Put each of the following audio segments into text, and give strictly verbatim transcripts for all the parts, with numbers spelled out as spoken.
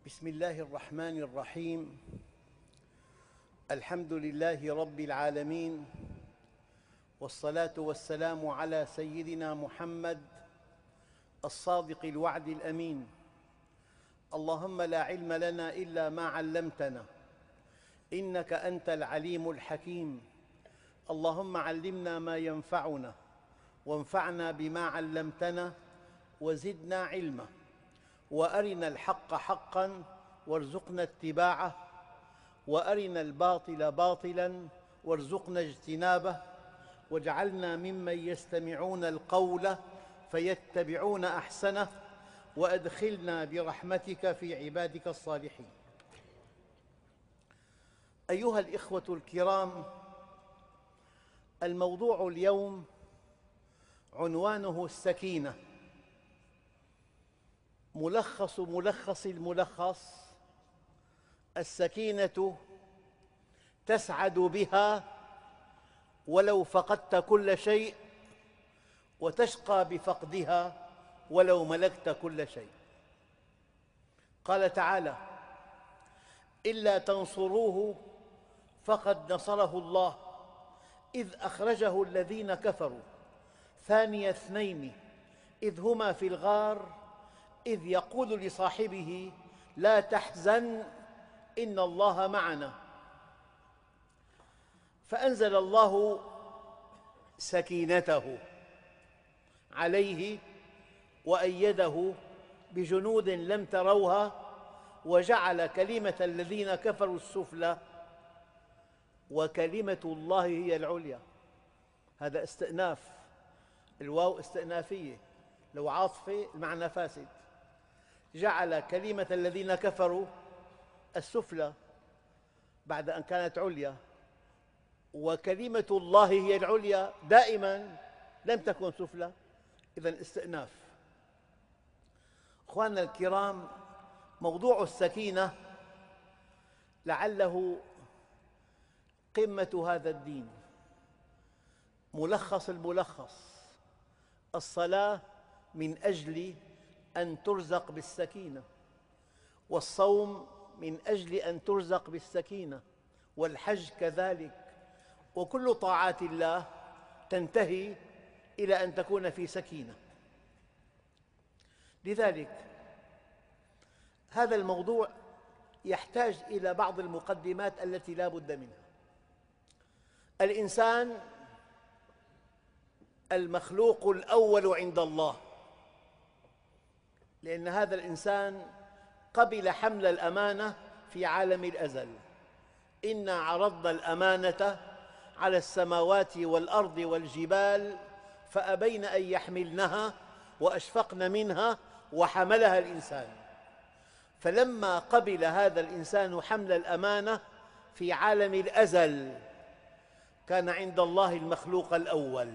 بسم الله الرحمن الرحيم. الحمد لله رب العالمين، والصلاة والسلام على سيدنا محمد الصادق الوعد الأمين. اللهم لا علم لنا إلا ما علمتنا، إنك أنت العليم الحكيم. اللهم علمنا ما ينفعنا، وانفعنا بما علمتنا، وزدنا علما، وأرنا الحق حقاً وارزقنا اتباعه، وأرنا الباطل باطلاً وارزقنا اجتنابه، واجعلنا ممن يستمعون القول فيتبعون أحسنه، وأدخلنا برحمتك في عبادك الصالحين. أيها الإخوة الكرام، الموضوع اليوم عنوانه السكينة. ملخص ملخص الملخص: السكينة تسعد بها ولو فقدت كل شيء، وتشقى بفقدها ولو ملكت كل شيء. قال تعالى: إلا تنصروه فقد نصره الله إذ أخرجه الذين كفروا ثاني اثنين إذ هما في الغار إذ يقول لصاحبه لا تحزن إن الله معنا. فأنزل الله سكينته عليه وأيده بجنود لم تروها، وجعل كلمة الذين كفروا السفلى وكلمة الله هي العليا. هذا استئناف، الواو استئنافية، لو عاطفة المعنى فاسد. جعل كلمة الذين كفروا السفلى بعد أن كانت عليا، وكلمة الله هي العليا دائماً لم تكن سفلى، إذن استئناف. أخواننا الكرام، موضوع السكينة لعله قمة هذا الدين. ملخص الملخص: الصلاة من أجل أن ترزق بالسكينة، والصوم من أجل أن ترزق بالسكينة، والحج كذلك، وكل طاعات الله تنتهي إلى أن تكون في سكينة. لذلك هذا الموضوع يحتاج إلى بعض المقدمات التي لا بد منها. الإنسان المخلوق الأول عند الله، لأن هذا الإنسان قبل حمل الأمانة في عالم الأزل. إنا عرضنا الأمانة على السماوات والأرض والجبال فأبين أن يحملنها وأشفقن منها وحملها الإنسان. فلما قبل هذا الإنسان حمل الأمانة في عالم الأزل كان عند الله المخلوق الأول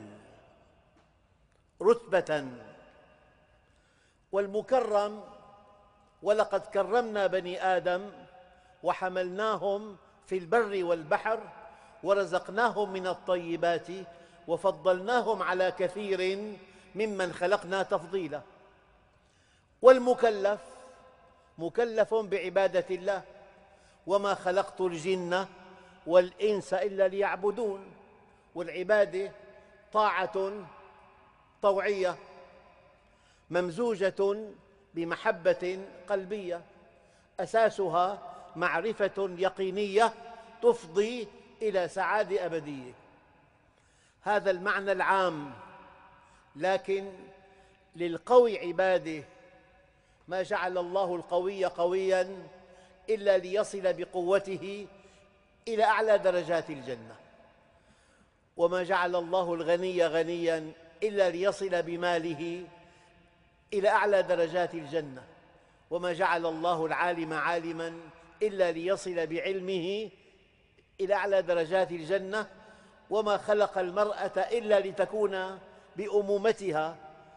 رتبة والمكرم. ولقد كرمنا بني آدم وحملناهم في البر والبحر ورزقناهم من الطيبات وفضلناهم على كثير ممن خلقنا تفضيلا. والمكلف مكلف بعبادة الله: وما خلقت الجن والإنس إلا ليعبدون. والعبادة طاعة طوعية ممزوجة بمحبة قلبية، أساسها معرفة يقينية تفضي إلى سعادة أبدية. هذا المعنى العام. لكن للقوي عبادة. ما جعل الله القوي قوياً إلا ليصل بقوته إلى أعلى درجات الجنة، وما جعل الله الغني غنياً إلا ليصل بماله إلى أعلى درجات الجنة، وما جعل الله العالم عالماً إلا ليصل بعلمه إلى أعلى درجات الجنة، وما خلق المرأة إلا لتكون بأمومتها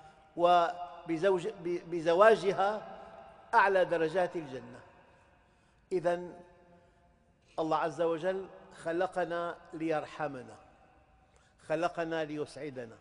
وبزواجها أعلى درجات الجنة. إذن الله عز وجل خلقنا ليرحمنا، خلقنا ليسعدنا،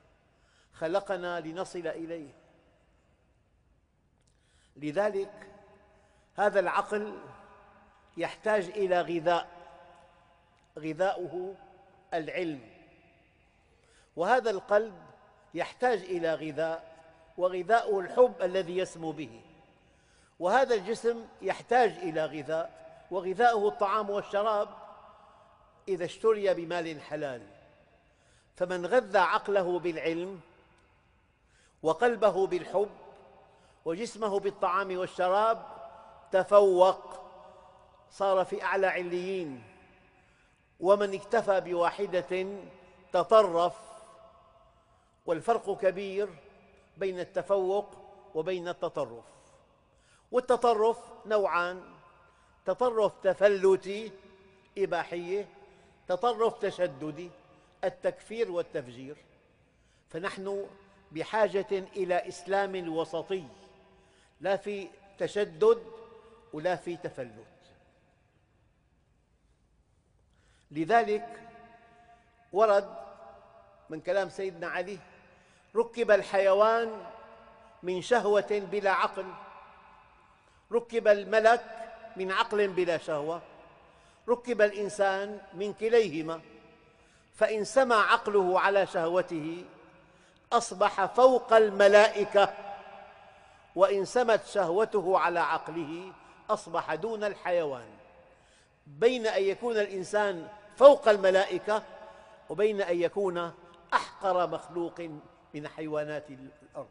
خلقنا لنصل إليه. لذلك هذا العقل يحتاج إلى غذاء، غذاؤه العلم، وهذا القلب يحتاج إلى غذاء، وغذاؤه الحب الذي يسمو به، وهذا الجسم يحتاج إلى غذاء، وغذاؤه الطعام والشراب إذا اشتري بمال حلال. فمن غذى عقله بالعلم وقلبه بالحب وجسمه بالطعام والشراب تفوق، صار في أعلى عليين. ومن اكتفى بواحدة تطرف، والفرق كبير بين التفوق وبين التطرف. والتطرف نوعان: تطرف تفلتي إباحية، تطرف تشددي التكفير والتفجير. فنحن بحاجة إلى إسلام وسطي، لا في تشدد ولا في تفلت. لذلك ورد من كلام سيدنا علي: ركب الحيوان من شهوة بلا عقل، ركب الملك من عقل بلا شهوة، ركب الإنسان من كليهما، فإن سمى عقله على شهوته أصبح فوق الملائكة، وإن سمت شهوته على عقله أصبح دون الحيوان. بين أن يكون الإنسان فوق الملائكة وبين أن يكون أحقر مخلوق من حيوانات الأرض.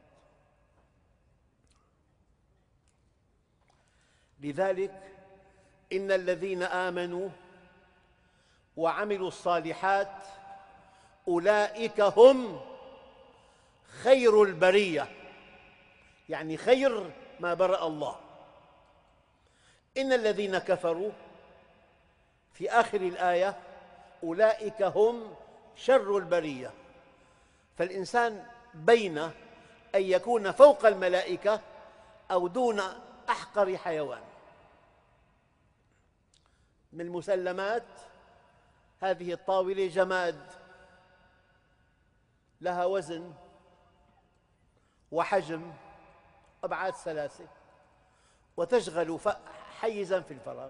لذلك إن الذين آمنوا وعملوا الصالحات أولئك هم خير البرية، يعني خير ما برأ الله. إن الذين كفروا في آخر الآية أولئك هم شر البرية. فالإنسان بين أن يكون فوق الملائكة أو دون أحقر حيوان. من المسلمات هذه الطاولة جماد، لها وزن وحجم وأبعاد ثلاثة، وتشغل حيزاً في الفراغ.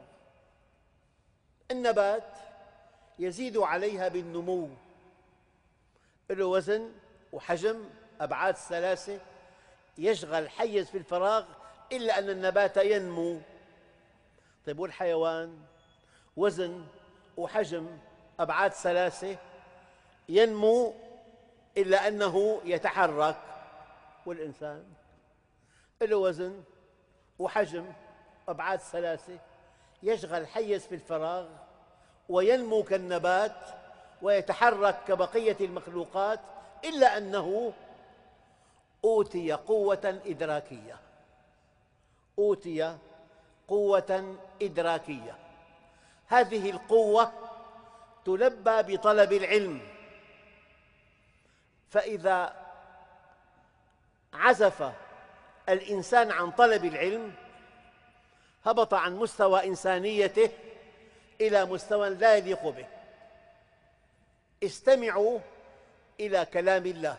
النبات يزيد عليها بالنمو، له وزن وحجم أبعاد ثلاثة، يشغل حيز في الفراغ، إلا أن النبات ينمو. طيب والحيوان وزن وحجم أبعاد ثلاثة، ينمو إلا أنه يتحرك. والإنسان له وزن وحجم أبعاد ثلاثة، يشغل حيز في الفراغ وينمو كالنبات ويتحرك كبقية المخلوقات، إلا أنه أوتي قوة إدراكية، أوتي قوة إدراكية. هذه القوة تلبى بطلب العلم، فإذا عزف الإنسان عن طلب العلم هبط عن مستوى إنسانيته إلى مستوى لا يليق به. استمعوا إلى كلام الله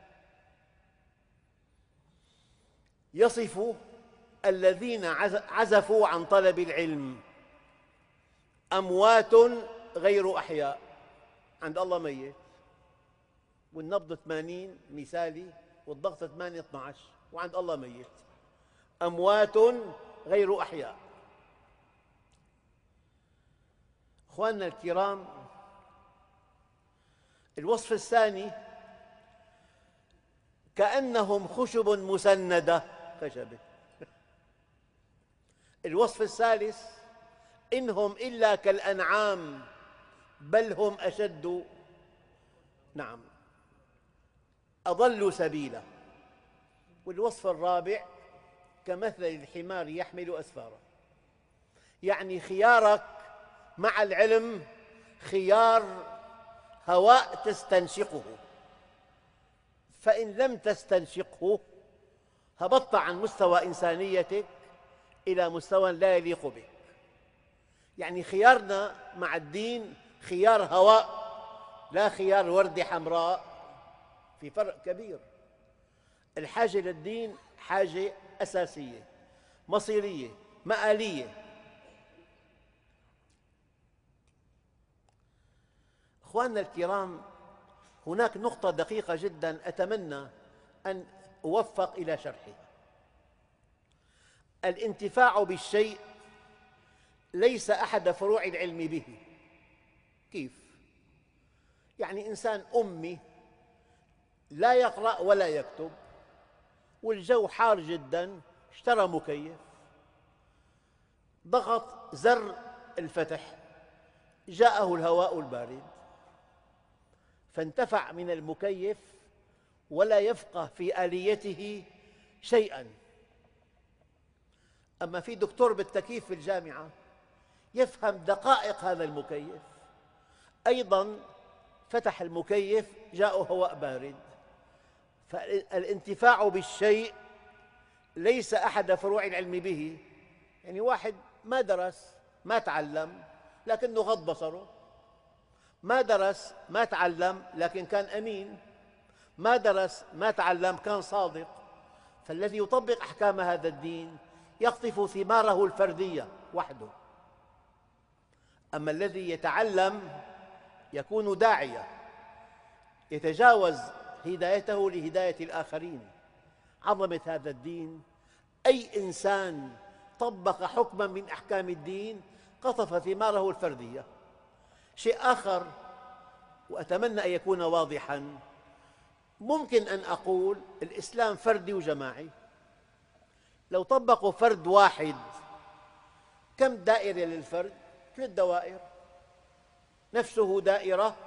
يصف الذين عزفوا عن طلب العلم: أموات غير أحياء. عند الله ميت، والنبض ثمانين مثالي والضغط ثمانية اثني عشر، وعند الله ميت. أموات غير أحياء. أخواننا الكرام، الوصف الثاني: كأنهم خشب مسندة، خشبة. الوصف الثالث: إنهم إلا كالأنعام بل هم أشد، نعم، أضل سبيلا. والوصف الرابع: كمثل الحمار يحمل أسفارا. يعني خيارك مع العلم خيار هواء تستنشقه، فإن لم تستنشقه هبطت عن مستوى إنسانيتك إلى مستوى لا يليق بك. يعني خيارنا مع الدين خيار هواء، لا خيار وردة حمراء، في فرق كبير. الحاجة للدين حاجة أساسية مصيرية، مآلية. أخواننا الكرام، هناك نقطة دقيقة جداً أتمنى أن أوفق إلى شرحها. الانتفاع بالشيء ليس أحد فروع العلم به. كيف؟ يعني إنسان أمي لا يقرأ ولا يكتب، والجو حار جداً، اشترى مكيف، ضغط زر الفتح، جاءه الهواء البارد، فانتفع من المكيف ولا يفقه في آليته شيئاً. أما في دكتور بالتكييف في الجامعة يفهم دقائق هذا المكيف، أيضاً فتح المكيف جاءه هواء بارد. فالانتفاع بالشيء ليس أحد فروع العلم به. يعني واحد ما درس ما تعلم لكنه غض بصره، ما درس ما تعلم لكن كان أمين، ما درس ما تعلم كان صادق. فالذي يطبق أحكام هذا الدين يقطف ثماره الفردية وحده، أما الذي يتعلم يكون داعية يتجاوز هدايته لهداية الآخرين. عظمة هذا الدين، أي إنسان طبق حكماً من أحكام الدين قطف ثماره الفردية. شيء آخر وأتمنى أن يكون واضحاً، ممكن أن أقول الإسلام فردي وجماعي. لو طبقوا فرد واحد، كم دائرة للفرد؟ ثلاث دوائر، نفسه دائرة،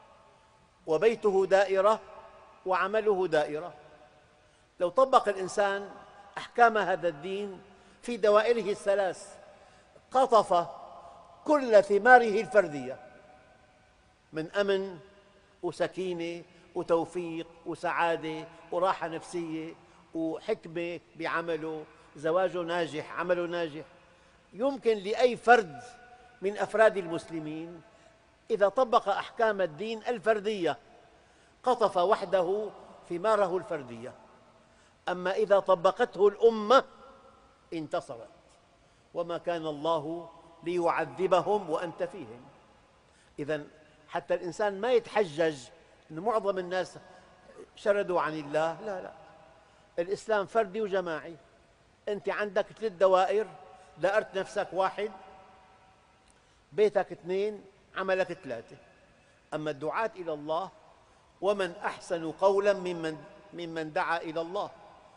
وبيته دائرة، وعمله دائرة. لو طبق الإنسان أحكام هذا الدين في دوائره الثلاث قطف كل ثماره الفردية من أمن وسكينة وتوفيق وسعادة وراحة نفسية وحكمة بعمله، زواجه ناجح، عمله ناجح. يمكن لأي فرد من أفراد المسلمين إذا طبق أحكام الدين الفردية قطف وحده ثماره الفردية، أما إذا طبقته الأمة انتصرت. وما كان الله ليعذبهم وأنت فيهم. إذن حتى الإنسان ما يتحجج أن معظم الناس شردوا عن الله، لا لا، الإسلام فردي وجماعي. أنت عندك ثلاث دوائر، دائرة نفسك واحد، بيتك اثنين، عملك ثلاثة. أما الدعاة إلى الله ومن أحسن قولاً ممن, ممن دعا إلى الله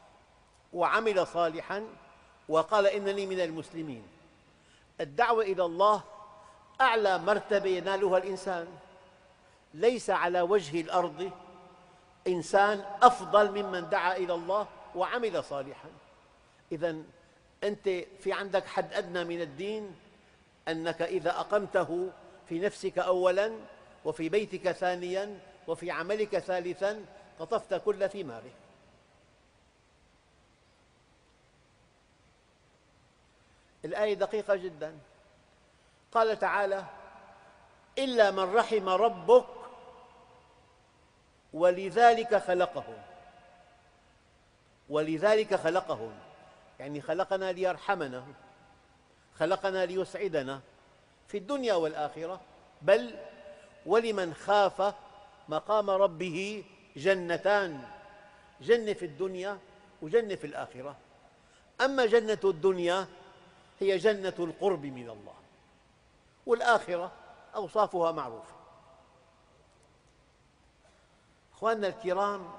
وعمل صالحاً وقال إنني من المسلمين. الدعوة إلى الله أعلى مرتبة ينالها الإنسان. ليس على وجه الأرض إنسان أفضل ممن دعا إلى الله وعمل صالحاً. إذن أنت في عندك حد أدنى من الدين، أنك إذا أقمته في نفسك أولاً، وفي بيتك ثانياً، وفي عملك ثالثاً، قطفت كل ثماره. الآية دقيقة جداً. قال تعالى: إلا من رحم ربك ولذلك خلقهم. ولذلك خلقهم يعني خلقنا ليرحمنا، خلقنا ليسعدنا في الدنيا والآخرة. بل ولمن خاف مقام ربه جنتان، جنة في الدنيا وجنة في الآخرة. أما جنة الدنيا هي جنة القرب من الله، والآخرة أوصافها معروفة. أخواننا الكرام،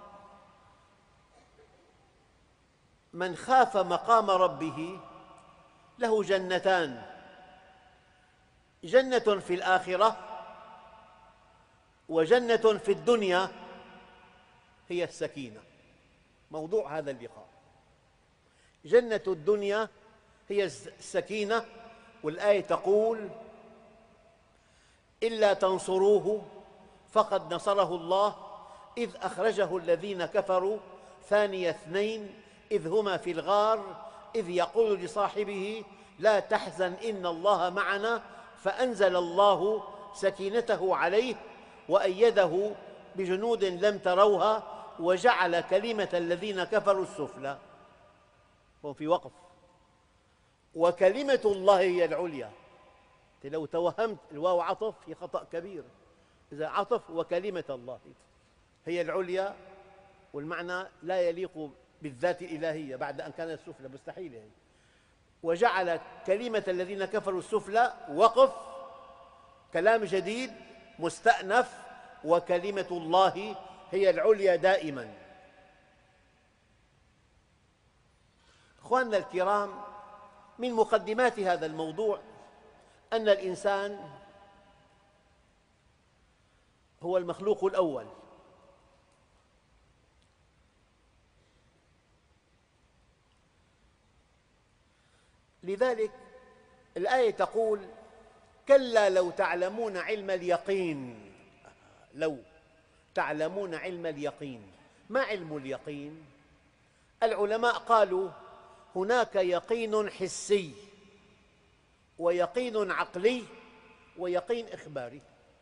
من خاف مقام ربه له جنتان، جنة في الآخرة وجنة في الدنيا هي السكينة. موضوع هذا اللقاء جنة الدنيا هي السكينة. والآية تقول: إلا تنصروه فقد نصره الله إذ أخرجه الذين كفروا ثاني اثنين إذ هما في الغار إذ يقول لصاحبه لا تحزن إن الله معنا فأنزل الله سكينته عليه وأيده بجنود لم تروها وجعل كلمة الذين كفروا السفلى. هو في وقف. وكلمة الله هي العليا. لو توهمت الواو عطف في خطأ كبير. إذا عطف وكلمة الله هي العليا، والمعنى لا يليق بالذات الإلهية بعد أن كانت السفلى، مستحيل يعني. وجعل كلمة الذين كفروا السفلى وقف، كلام جديد مستأنف، وكلمة الله هي العليا دائما. أخواننا الكرام، من مقدمات هذا الموضوع أن الإنسان هو المخلوق الأول، لذلك الآية تقول: كلا لو تعلمون علم اليقين. لو تعلمون علم اليقين. ما علم اليقين؟ العلماء قالوا هناك يقين حسي، ويقين عقلي، ويقين إخباري.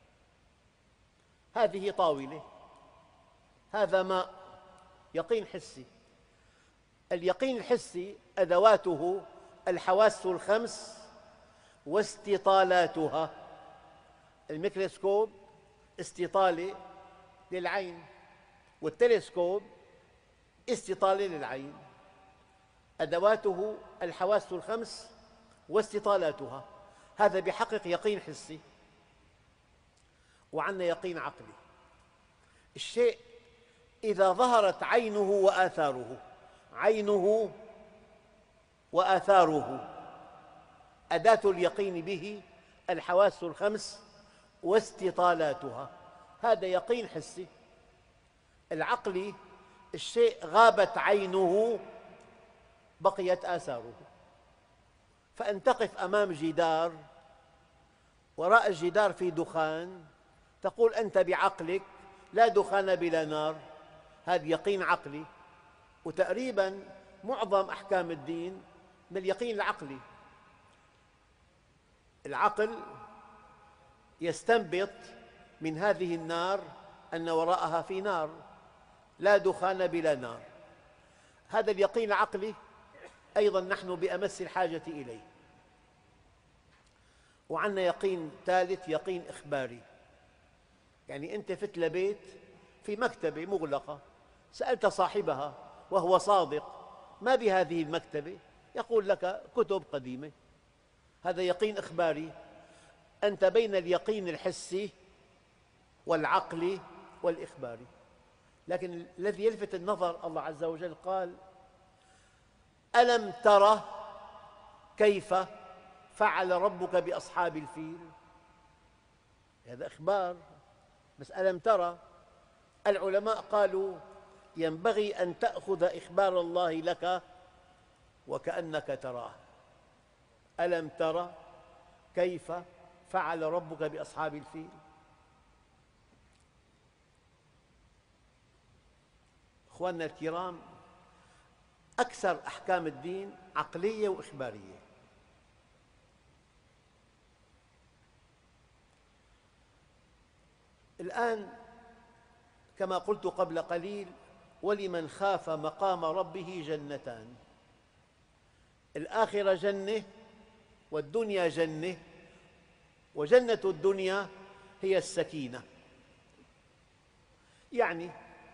هذه طاولة، هذا ماء، يقين حسي. اليقين الحسي أدواته الحواس الخمس واستطالاتها. الميكروسكوب استطالة للعين، والتلسكوب استطالة للعين. أدواته الحواس الخمس واستطالاتها. هذا بحقق يقين حسي. وعندنا يقين عقلي. الشيء إذا ظهرت عينه وآثاره، عينه وآثاره، أداة اليقين به الحواس الخمس واستطالاتها. هذا يقين حسي. العقلي الشيء غابت عينه بقيت آثاره. فأن تقف أمام جدار، وراء الجدار في دخان، تقول أنت بعقلك لا دخان بلا نار. هذا يقين عقلي. وتقريباً معظم أحكام الدين من اليقين العقلي. العقل يستنبط من هذه النار أن وراءها في نار، لا دخان بلا نار. هذا اليقين العقلي أيضاً نحن بأمس الحاجة إليه. وعندنا يقين ثالث، يقين إخباري. يعني أنت فت لبيت في مكتبة مغلقة، سألت صاحبها وهو صادق: ما بهذه المكتبة؟ يقول لك: كتب قديمة. هذا يقين إخباري. أنت بين اليقين الحسي والعقلي والإخباري. لكن الذي يلفت النظر الله عز وجل قال: ألم تر كيف فعل ربك بأصحاب الفيل؟ هذا إخبار، بس ألم ترى. العلماء قالوا ينبغي أن تأخذ إخبار الله لك وكأنك تراه. ألم ترى كيف فعل ربك بأصحاب الفيل؟ أخواننا الكرام، أكثر أحكام الدين عقلية وإخبارية. الآن كما قلت قبل قليل: ولمن خاف مقام ربه جنتان. الآخرة جنة والدنيا جنة، وجنة الدنيا هي السكينة. يعني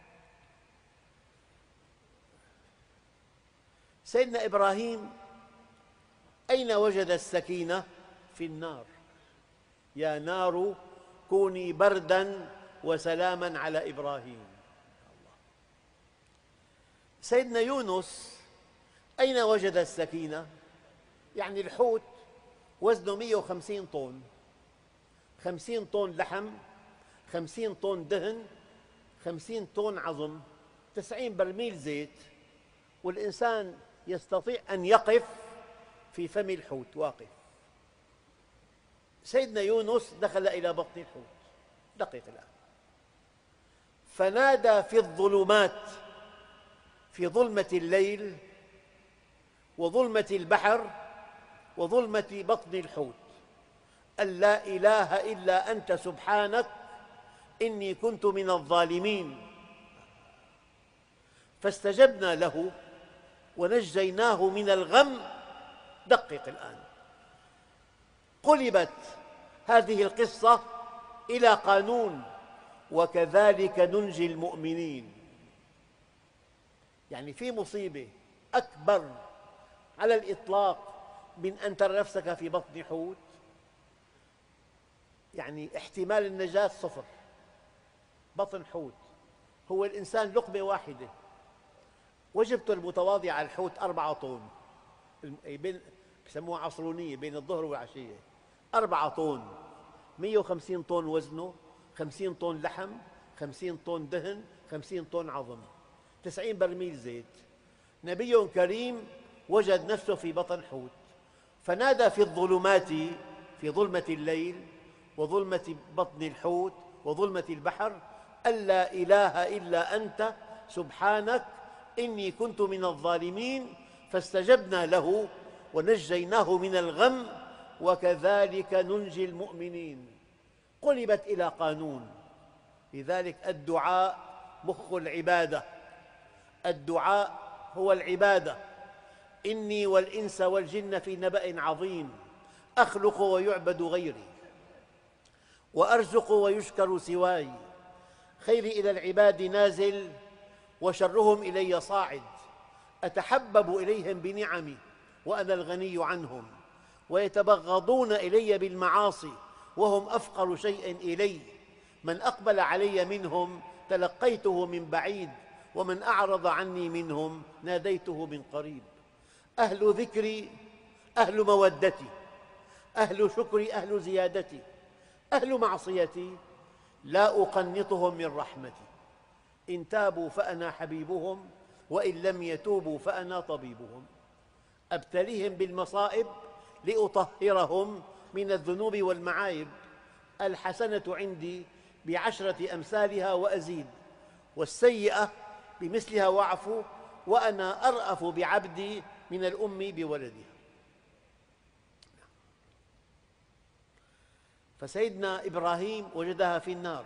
سيدنا إبراهيم أين وجد السكينة؟ في النار. يا نار كوني برداً وسلاماً على إبراهيم. سيدنا يونس أين وجد السكينة؟ يعني الحوت وزنه مئة وخمسين طن، خمسين طن لحم، خمسين طن دهن، خمسين طن عظم، تسعين برميل زيت، والإنسان يستطيع أن يقف في فم الحوت واقف. سيدنا يونس دخل إلى بطن الحوت. دقيق الآن: فنادى في الظلمات، في ظلمة الليل وظلمة البحر وظلمة بطن الحوت، أن لا إله إلا أنت سبحانك إني كنت من الظالمين. فاستجبنا له ونجيناه من الغم دقق الآن. قلبت هذه القصة إلى قانون: وكذلك ننجي المؤمنين. يعني في مصيبة أكبر على الإطلاق من أن ترى نفسك في بطن حوت؟ يعني احتمال النجاة صفر. بطن حوت، هو الإنسان لقمة واحدة، وجبته المتواضعة على الحوت أربعة طن، بين بسموها عصرونية بين الظهر والعشية، أربعة طن، مئة وخمسين طن وزنه، خمسين طن لحم، خمسين طن دهن، خمسين طن عظم، تسعين برميل زيت. نبي كريم وجد نفسه في بطن حوت، فنادى في الظلمات، في ظلمة الليل وظلمة بطن الحوت وظلمة البحر: أن لا إله إلا أنت سبحانك إني كنت من الظالمين. فاستجبنا له ونجيناه من الغم وكذلك ننجي المؤمنين. قلبت إلى قانون. لذلك الدعاء مخ العبادة، الدعاء هو العبادة. إني والإنس والجن في نبأ عظيم، أخلق ويعبد غيري، وأرزق ويشكر سواي، خيري إلى العباد نازل وشرهم إلي صاعد، أتحبب إليهم بنعمي وأنا الغني عنهم، ويتبغضون إلي بالمعاصي وهم أفقر شيء إلي. من أقبل علي منهم تلقيته من بعيد، ومن أعرض عني منهم ناديته من قريب. أهل ذكري أهل مودتي، أهل شكري أهل زيادتي، أهل معصيتي لا أقنطهم من رحمتي. إن تابوا فأنا حبيبهم، وإن لم يتوبوا فأنا طبيبهم. أبتليهم بالمصائب لأطهرهم من الذنوب والمعايب. الحسنة عندي بعشرة أمثالها وأزيد، والسيئة بمثلها واعفو، وأنا أرأف بعبدي من الأم بولدها. فسيدنا إبراهيم وجدها في النار،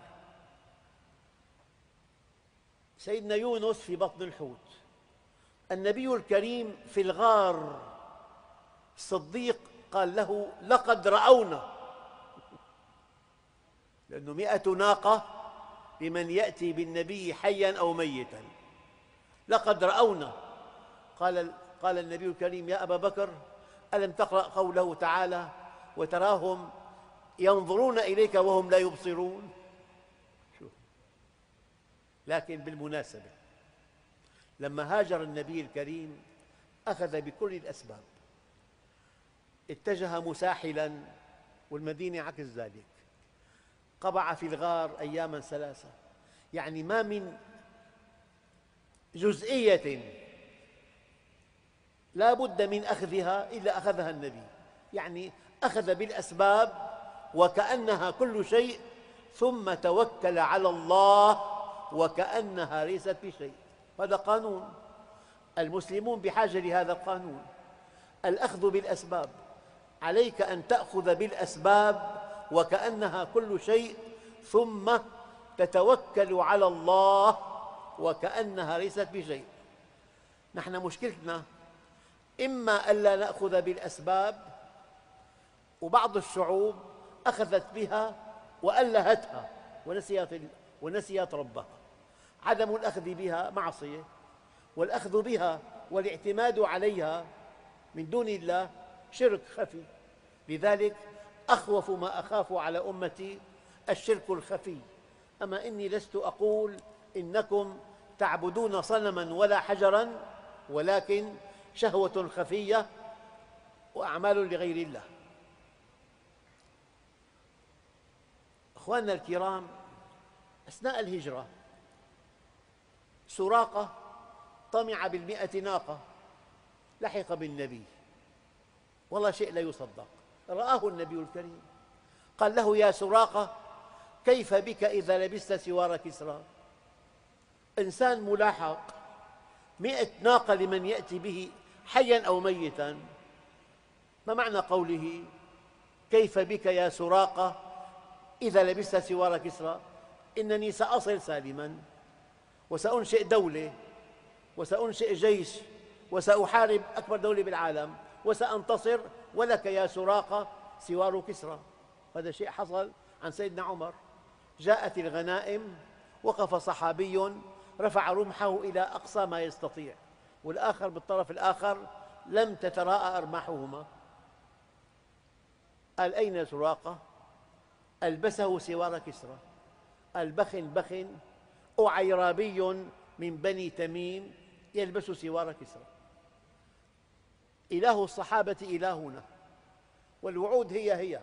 سيدنا يونس في بطن الحوت، النبي الكريم في الغار، الصديق قال له: لقد رأونا، لأنه مئة ناقة لمن يأتي بالنبي حياً أو ميتاً. لقد رأونا. قال قال النبي الكريم: يا أبا بكر، ألم تقرأ قوله تعالى: وتراهم ينظرون إليك وهم لا يبصرون؟ لكن بالمناسبة، لما هاجر النبي الكريم أخذ بكل الأسباب، اتجه مساحلاً والمدينة عكس ذلك، قبع في الغار أياماً ثلاثة. يعني ما من جزئية لا بد من أخذها إلا أخذها النبي. يعني أخذ بالأسباب وكأنها كل شيء، ثم توكل على الله وكأنها ليست بشيء. هذا قانون، المسلمون بحاجة لهذا القانون، الأخذ بالأسباب. عليك أن تأخذ بالأسباب وكأنها كل شيء، ثم تتوكل على الله وكأنها ليست بشيء. نحن مشكلتنا إما ألا نأخذ بالأسباب، وبعض الشعوب أخذت بها وألهتها ونسيت ونسيت ربها. عدم الأخذ بها معصية، والأخذ بها والاعتماد عليها من دون الله شرك خفي. لذلك أخوف ما أخاف على أمتي الشرك الخفي. أما إني لست أقول إنكم تعبدون صنماً ولا حجراً، ولكن شهوة خفية وأعمال لغير الله. أخواننا الكرام، أثناء الهجرة سراقة طمع بالمئة ناقة، لحق بالنبي، والله شيء لا يصدق. رآه النبي الكريم قال له: يا سراقة، كيف بك إذا لبست سوار كسرى؟ إنسان ملاحق، مئة ناقة لمن يأتي به حياً أو ميتاً. ما معنى قوله كيف بك يا سراقة إذا لبست سوار كسرى؟ إنني سأصل سالماً، وسأنشئ دولة، وسأنشئ جيش، وسأحارب أكبر دولة بالعالم، وسأنتصر ولك يا سراقة سوار كسرى. هذا شيء حصل عن سيدنا عمر. جاءت الغنائم، وقف صحابي رفع رمحه إلى أقصى ما يستطيع، والآخر بالطرف الآخر لم تتراءى أرماحهما. قال: أين سراقة؟ ألبسه سوار كسرى. قال: بخن بخن، أعيرابي من بني تميم يلبس سوار كسرى. إله الصحابة إلهنا، والوعود هي هي.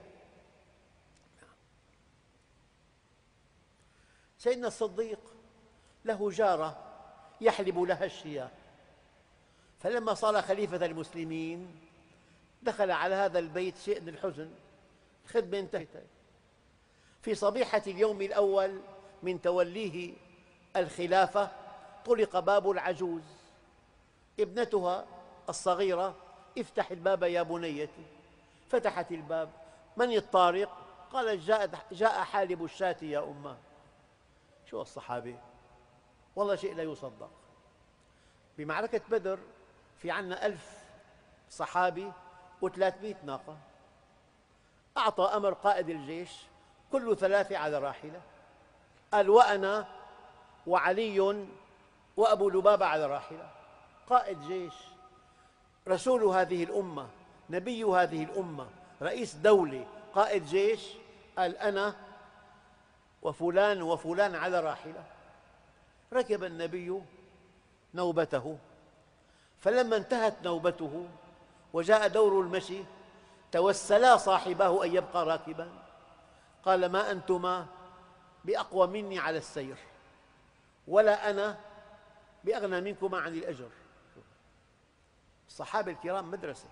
سيدنا الصديق له جارة يحلب لها الشياه، فلما صار خليفة المسلمين دخل على هذا البيت شيء من الحزن، الخدمة انتهت. في صبيحة اليوم الأول من توليه الخلافة طرق باب العجوز، ابنتها الصغيرة: افتح الباب يا بنيتي. فتحت الباب: من الطارق؟ قالت: جاء, جاء حالب الشاة يا أماه. شو الصحابة؟ والله شيء لا يصدق. بمعركة بدر في عنا ألف صحابي وثلاثمئة ناقة. أعطى أمر قائد الجيش: كل ثلاثة على راحلة. قال: وأنا وعلي وأبو لبابة على راحلة. قائد جيش، رسول هذه الأمة، نبي هذه الأمة، رئيس دولة، قائد جيش، قال: أنا وفلان وفلان على راحلة. ركب النبي نوبته، فلما انتهت نوبته وجاء دور المشي توسلا صاحبه أن يبقى راكبا. قال: ما أنتما بأقوى مني على السير، ولا أنا بأغنى منكما عن الأجر. الصحابة الكرام مدرسة.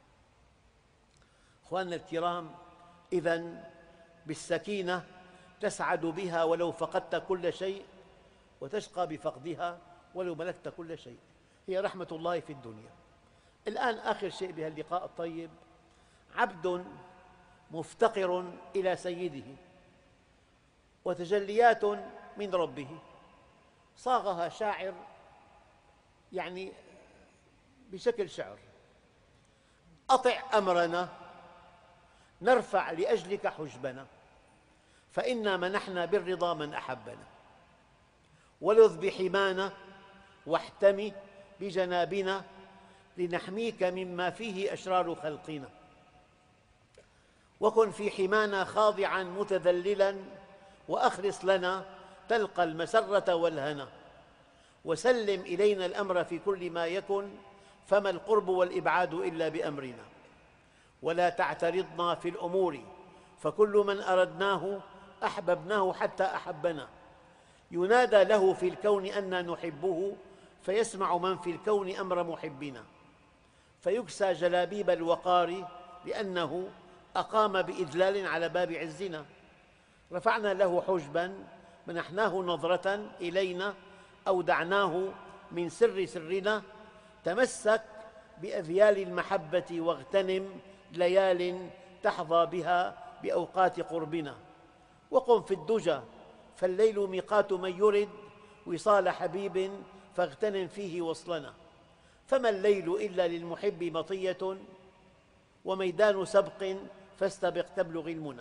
أخواننا الكرام، إذن بالسكينة تسعد بها ولو فقدت كل شيء، وتشقى بفقدها ولو ملكت كل شيء. هي رحمة الله في الدنيا. الآن آخر شيء بهاللقاء الطيب: عبد مفتقر إلى سيده وتجليات من ربه. صاغها شاعر يعني بشكل شعر: أطع أمرنا نرفع لأجلك حجبنا، فإنا منحنا بالرضا من أحبنا، ولذ بحمانا واحتمي بجنابنا لنحميك مما فيه أشرار خلقنا. وكن في حمانا خاضعاً متذللاً، وأخلص لنا تلقى المسرة والهنا. وسلم إلينا الأمر في كل ما يكن، فما القرب والإبعاد إلا بأمرنا. ولا تعترضنا في الأمور، فكل من أردناه أحببناه حتى أحبنا. ينادى له في الكون أننا نحبه، فيسمع من في الكون أمر محبنا. فيكسى جلابيب الوقار لأنه أقام بإذلال على باب عزنا. رفعنا له حجباً منحناه نظرة إلينا، أودعناه من سر سرنا. تمسك بأذيال المحبة واغتنم ليال تحظى بها بأوقات قربنا. وقم في الدجى فالليل ميقات من يرد وصال حبيب، فاغتنم فيه وصلنا. فما الليل إلا للمحب مطية، وميدان سبق فاستبق تبلغ المنى.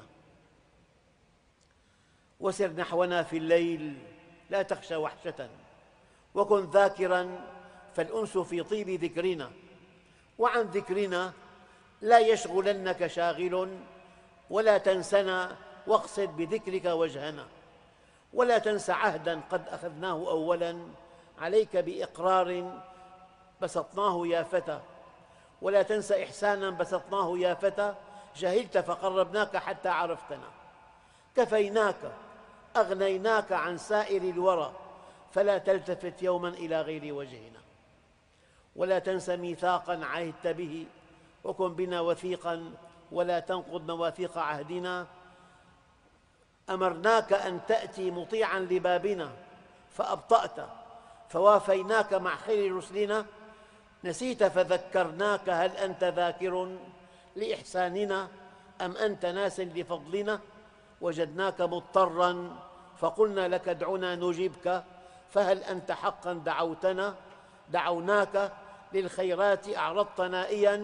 وسر نحونا في الليل لا تخشى وحشة، وكن ذاكراً فالأنس في طيب ذكرنا. وعن ذكرنا لا يشغلنك شاغل، ولا تنسنا واقصد بذكرك وجهنا. ولا تنس عهداً قد أخذناه أولاً، عليك بإقرار بسطناه يا فتى. ولا تنس إحساناً بسطناه يا فتى، جهلت فقربناك حتى عرفتنا. كفيناك أغنيناك عن سائر الورى، فلا تلتفت يوماً إلى غير وجهنا. ولا تنس ميثاقاً عهدت به، وكن بنا وثيقاً ولا تنقض مواثيق عهدنا. أمرناك أن تأتي مطيعاً لبابنا، فأبطأت فوافيناك مع خير رسلنا. نسيت فذكرناك، هل أنت ذاكر لإحساننا أم أنت ناس لفضلنا؟ وجدناك مضطراً فقلنا لك ادعنا نجبك، فهل أنت حقاً دعوتنا؟ دعوناك للخيرات أعرضت نائياً،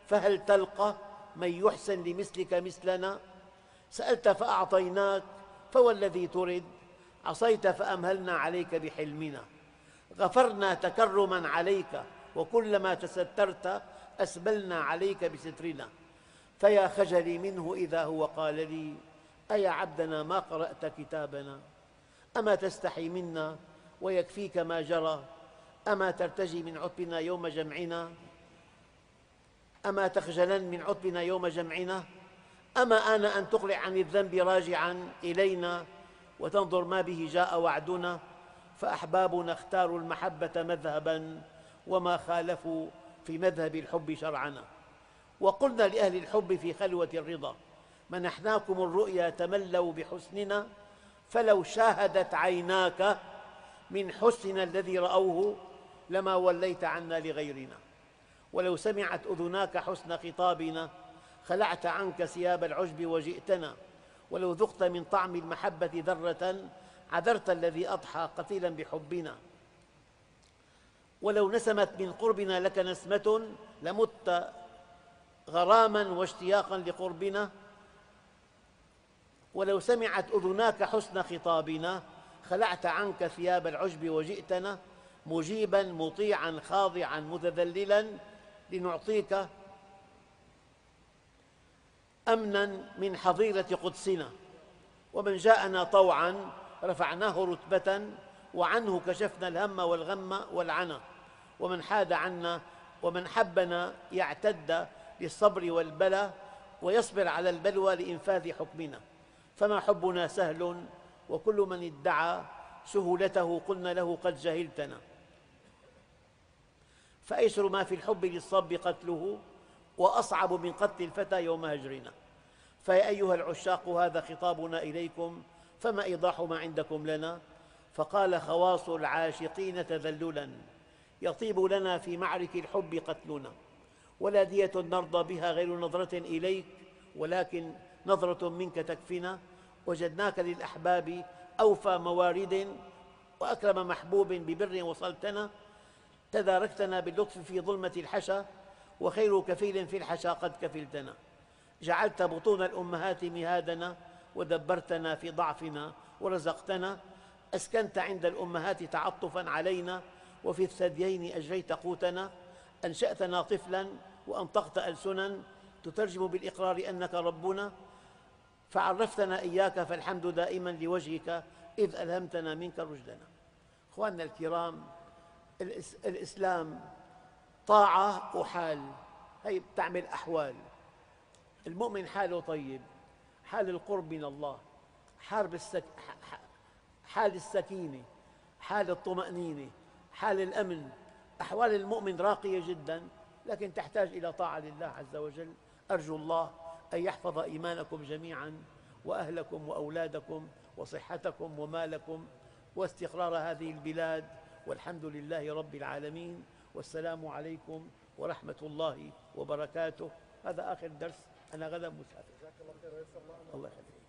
فهل تلقى من يحسن لمثلك مثلنا؟ سألت فأعطيناك فوالذي ترد، عصيت فأمهلنا عليك بحلمنا، غفرنا تكرما عليك وكلما تسترت أسبلنا عليك بسترنا، فيا خجلي منه إذا هو قال لي أيا عبدنا ما قرأت كتابنا، أما تستحي منا ويكفيك ما جرى، أما ترتجي من عتبنا يوم جمعنا، أما تخجلن من عتبنا يوم جمعنا، أما آن أن تقلع عن الذنب راجعا إلينا وتنظر ما به جاء وعدنا، فأحبابنا اختاروا المحبة مذهبا وما خالفوا في مذهب الحب شرعنا، وقلنا لأهل الحب في خلوة الرضا منحناكم الرؤيا تملوا بحسننا، فلو شاهدت عيناك من حسننا الذي رأوه لما وليت عنا لغيرنا، ولو سمعت أذناك حسن خطابنا خلعت عنك ثياب العجب وجئتنا، ولو ذقت من طعم المحبة ذرة عذرت الذي أضحى قتيلا بحبنا، ولو نسمت من قربنا لك نسمة لمت غراما واشتياقا لقربنا، ولو سمعت أذناك حسن خطابنا خلعت عنك ثياب العجب وجئتنا، مجيبا مطيعا خاضعا متذللا لنعطيك أمنا من حظيرة قدسنا، ومن جاءنا طوعا رفعناه رتبة وعنه كشفنا الهم والغم والعنا، ومن حاد عنا ومن حبنا يعتد للصبر والبلاء ويصبر على البلوى لإنفاذ حكمنا، فما حبنا سهل وكل من ادعى سهولته قلنا له قد جهلتنا، فأيسر ما في الحب للصب قتله وأصعب من قتل الفتى يوم هجرنا، فيا أيها العشاق هذا خطابنا إليكم فما إيضاح ما عندكم لنا، فقال خواص العاشقين تذللا يطيب لنا في معرك الحب قتلنا، ولا دية نرضى بها غير نظرة إليك ولكن نظرة منك تكفنا، وجدناك للأحباب أوفى موارد وأكرم محبوب ببر وصلتنا، تداركتنا باللطف في ظلمة الحشا وخير كفيل في الحشا قد كفلتنا، جعلت بطون الأمهات مهادنا ودبرتنا في ضعفنا ورزقتنا، أسكنت عند الأمهات تعطفا علينا وفي الثديين أجريت قوتنا، أنشأتنا طفلا وأنطقت ألسنا تترجم بالإقرار أنك ربنا، فعرفتنا إياك فالحمد دائما لوجهك إذ ألهمتنا منك رشدنا. أخواننا الكرام، الإسلام طاعة وحال، هي بتعمل أحوال. المؤمن حاله طيب، حال القرب من الله، حال السك... حال السكينة، حال الطمأنينة، حال الأمن. أحوال المؤمن راقية جدا، لكن تحتاج إلى طاعة لله عز وجل. أرجو الله أن يحفظ إيمانكم جميعا وأهلكم وأولادكم وصحتكم ومالكم واستقرار هذه البلاد، والحمد لله رب العالمين، والسلام عليكم ورحمة الله وبركاته. هذا آخر درس، أنا غدا مسافر. جزاك الله خير ويسر الله. الله يخليك.